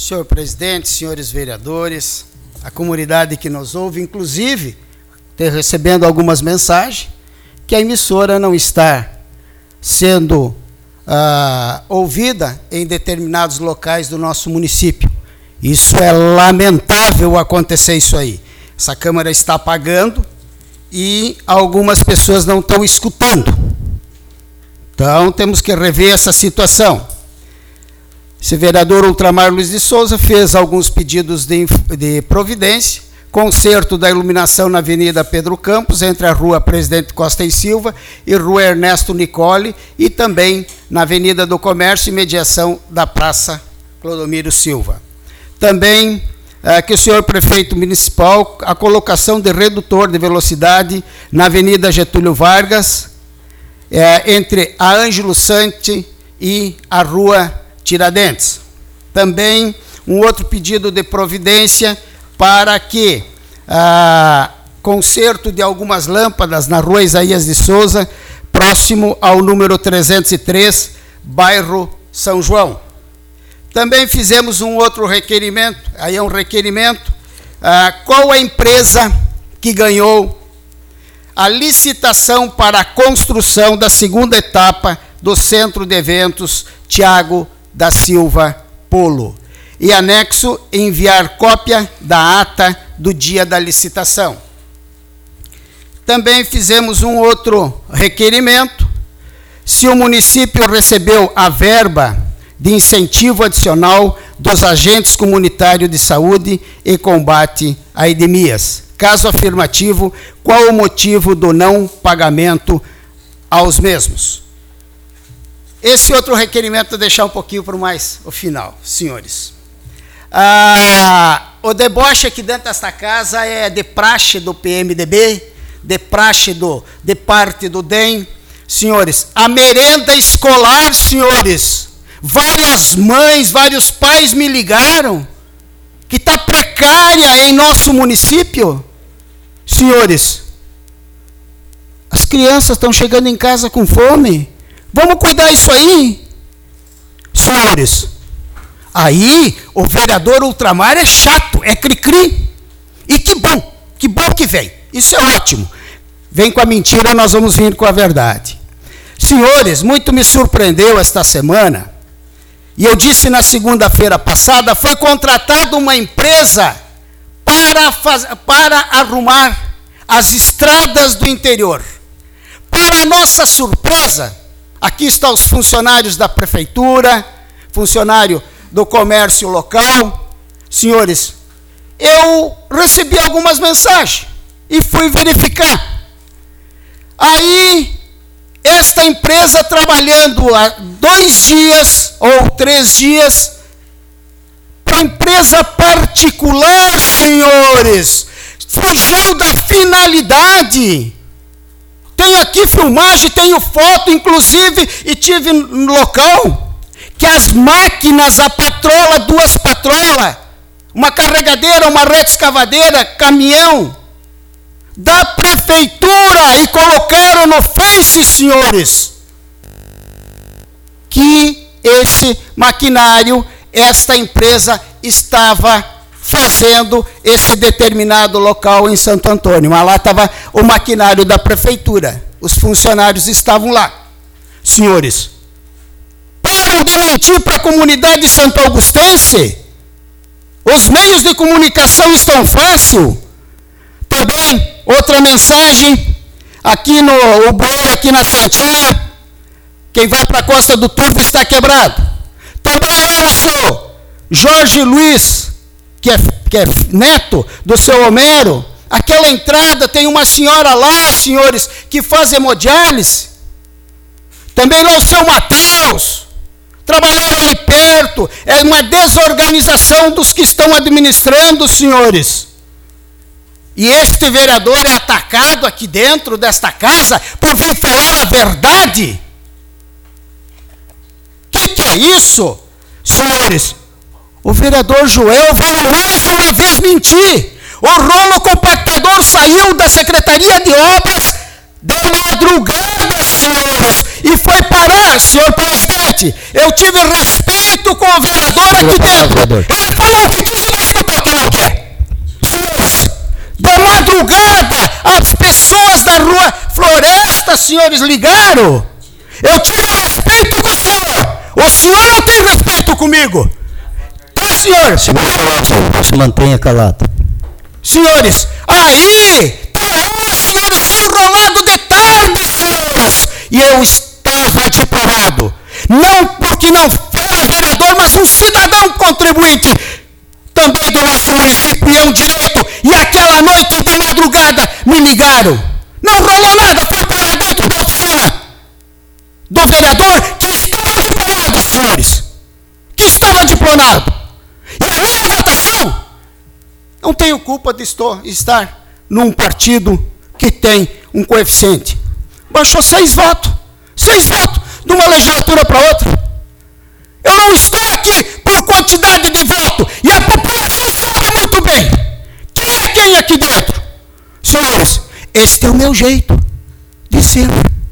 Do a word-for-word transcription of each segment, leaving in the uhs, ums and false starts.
Senhor presidente, senhores vereadores, a comunidade que nos ouve, inclusive, recebendo algumas mensagens, que a emissora não está sendo ah, ouvida em determinados locais do nosso município. Isso é lamentável acontecer isso aí. Essa Câmara está apagando e algumas pessoas não estão escutando. Então, temos que rever essa situação. Esse vereador Ultramar Luiz de Souza fez alguns pedidos de, de providência, conserto da iluminação na Avenida Pedro Campos, entre a Rua Presidente Costa e Silva e Rua Ernesto Nicole, e também na Avenida do Comércio e mediação da Praça Clodomiro Silva. Também é, que o senhor prefeito municipal, a colocação de redutor de velocidade na Avenida Getúlio Vargas, é, entre a Ângelo Sante e a Rua Tiradentes. Também um outro pedido de providência para que ah, conserto de algumas lâmpadas na Rua Isaías de Souza, próximo ao número trezentos e três, bairro São João. Também fizemos um outro requerimento, aí é um requerimento, ah, qual a empresa que ganhou a licitação para a construção da segunda etapa do Centro de Eventos Tiago da Silva Polo. E anexo, enviar cópia da ata do dia da licitação. Também fizemos um outro requerimento, se o município recebeu a verba de incentivo adicional dos agentes comunitários de saúde e combate a endemias. Caso afirmativo, qual o motivo do não pagamento aos mesmos? Esse outro requerimento, vou deixar um pouquinho para o mais o final, senhores. Ah, o deboche aqui dentro desta casa é de praxe do P M D B, de praxe do, de parte do D E M. Senhores, a merenda escolar, senhores, várias mães, vários pais me ligaram, que está precária em nosso município. Senhores, as crianças estão chegando em casa com fome. Vamos cuidar disso aí, senhores. Aí, o vereador Ultramar é chato, é cri-cri. E que bom, que bom que vem. Isso é ótimo. Vem com a mentira, nós vamos vir com a verdade. Senhores, muito me surpreendeu esta semana, e eu disse na segunda-feira passada, foi contratada uma empresa para, faz, para arrumar as estradas do interior. Para nossa surpresa, aqui estão os funcionários da prefeitura, funcionário do comércio local. Senhores, eu recebi algumas mensagens e fui verificar. Aí, esta empresa trabalhando há dois dias ou três dias para empresa particular, senhores, fugiu da finalidade. Tenho aqui filmagem, tenho foto, inclusive, e tive no local que as máquinas, a patrola, duas patrolas, uma carregadeira, uma rede escavadeira, caminhão, da prefeitura, e colocaram no Face, senhores, que esse maquinário, esta empresa estava fazendo esse determinado local em Santo Antônio. Mas lá estava o maquinário da prefeitura. Os funcionários estavam lá. Senhores, param de mentir para a comunidade santo augustense. Os meios de comunicação estão fácil. Também, outra mensagem, aqui no o bueiro, aqui na Santinha, quem vai para a Costa do Turvo está quebrado. Também lá no senhor Jorge Luiz, que é, que é neto do seu Homero, aquela entrada tem uma senhora lá, senhores, que faz hemodiálise. Também lá o seu Mateus, trabalharam ali perto, é uma desorganização dos que estão administrando, senhores. E este vereador é atacado aqui dentro desta casa por vir falar a verdade. O que, que é isso, senhores? O vereador Joel veio mais uma vez mentir. O rolo compactador saiu da Secretaria de Obras de madrugada, senhores, e foi parar, senhor presidente. Eu tive respeito com o vereador aqui dentro. Ele falou que quis e não escutou o que não quer. Senhores, de madrugada, as pessoas da rua Floresta, senhores, ligaram. Eu tive respeito com o senhor. O senhor não tem respeito comigo. Tá, senhor? Se mantenha calado. Senhores, aí, tá aí, senhores, enrolado de tarde, senhores. E eu estava diplomado. Não porque não era vereador, mas um cidadão contribuinte também do nosso município, e é um direito. E aquela noite de madrugada me ligaram. Não rolou nada, foi para dentro da oficina do vereador que estava diplomado, senhores. Que estava diplomado. E a minha votação, não tenho culpa de estou, estar num partido que tem um coeficiente. Baixou seis votos. Seis votos de uma legislatura para outra. Eu não estou aqui por quantidade de voto. E a população sabe muito bem quem é quem aqui dentro. Senhores, este é o meu jeito de ser.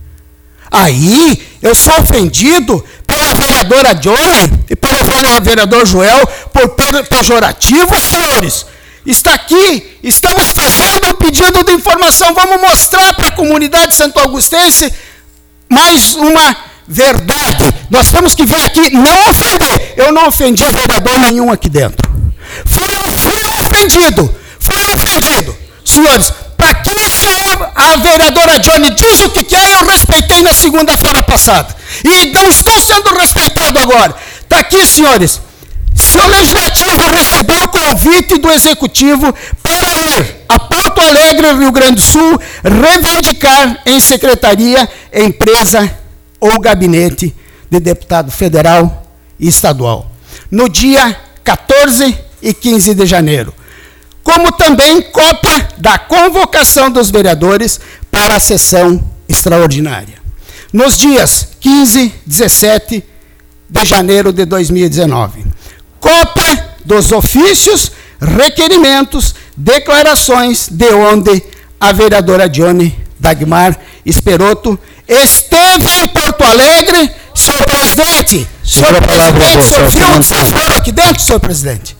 Aí, eu sou ofendido pela vereadora Johnny e pelo vereador Joel por pejorativo, senhores. Está aqui, estamos fazendo um pedido de informação. Vamos mostrar para a comunidade santo augustense mais uma verdade. Nós temos que vir aqui, não ofender. Eu não ofendi vereador nenhum aqui dentro. Fui, fui ofendido, fui ofendido. Senhores, para que o senhor, a vereadora Johnny, diz o que quer, eu respeitei na segunda-feira passada. E não estou sendo respeitado agora. Está aqui, senhores. Se o Legislativo recebeu o convite do Executivo para ir a Porto Alegre, Rio Grande do Sul, reivindicar em secretaria, empresa ou gabinete de deputado federal e estadual, no dia quatorze e quinze de janeiro. Como também cópia da convocação dos vereadores para a sessão extraordinária, nos dias quinze e dezessete de janeiro de dois mil e dezenove. Cópia dos ofícios, requerimentos, declarações de onde a vereadora Johnny Dagmar Esperotto esteve em Porto Alegre, senhor presidente. Senhor presidente, senhor viu o desaforo aqui dentro, senhor presidente?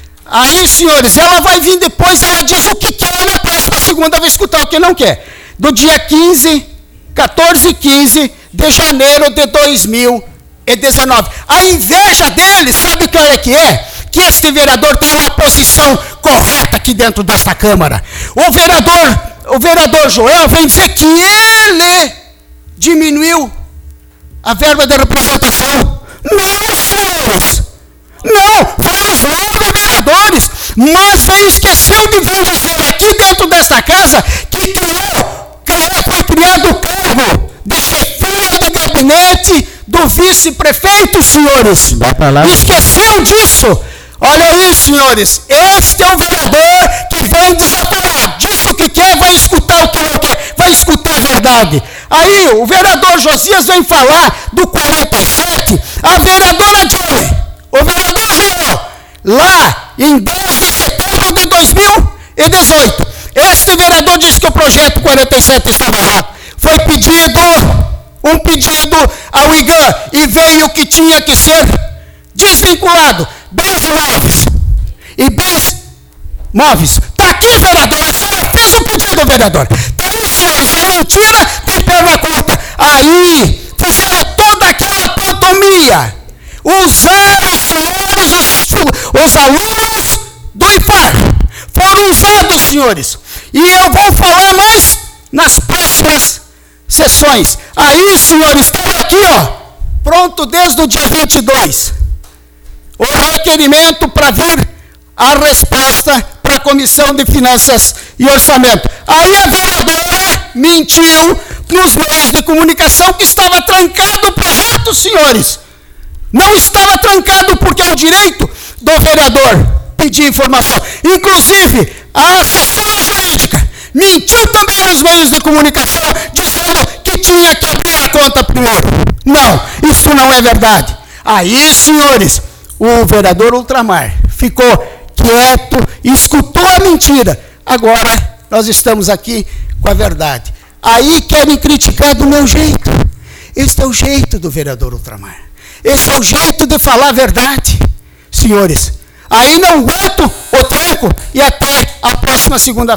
Aí, senhores, ela vai vir depois, ela diz o que quer, na próxima segunda vai escutar o que não quer. Do dia quinze, quatorze e quinze de janeiro de dois mil e dezenove. A inveja dele, sabe o que é que é? Que este vereador tem uma posição correta aqui dentro desta Câmara. O vereador, o vereador Joel vem dizer que ele diminuiu a verba de representação. Não, senhores! Não, foram os nove vereadores, mas ele esqueceu de vir dizer aqui dentro desta casa que criou, criou foi criado o cargo de chefia de gabinete do vice-prefeito, senhores. Esqueceu disso. Olha aí, senhores, este é o vereador que vem desafiar. Diz o que quer, vai escutar o que não quer, vai escutar a verdade. Aí, o vereador Josias vem falar do quarenta e sete, a vereadora Johnny, o vereador Joel, lá em dez de setembro de dois mil e dezoito. Este vereador disse que o projeto quarenta e sete estava errado. Foi pedido, um pedido ao I G A M e veio o que tinha que ser desvinculado. Bens imóveis e bens móveis. Está aqui, vereador, a senhora fez o pedido, vereador. Está aí, senhores, é mentira, tem perna curta. Aí, fizeram toda aquela pantomia. Usaram, senhores, os, os alunos do I F A R. Foram usados, senhores. E eu vou falar mais nas próximas sessões. Aí, senhores, estava aqui, ó, pronto desde o dia vinte e dois. O requerimento para vir a resposta para a Comissão de Finanças e Orçamento. Aí a vereadora mentiu nos meios de comunicação que estava trancado o projeto, senhores. Não estava trancado porque é o direito do vereador pedir informação. Inclusive, a assessora jurídica mentiu também nos meios de comunicação, dizendo que tinha que abrir a conta primeiro. Não, isso não é verdade. Aí, senhores, o vereador Ultramar ficou quieto, escutou a mentira. Agora, nós estamos aqui com a verdade. Aí querem criticar do meu jeito. Este é o jeito do vereador Ultramar. Esse é o jeito de falar a verdade. Senhores, aí não aguento o tranco e até a próxima segunda-feira.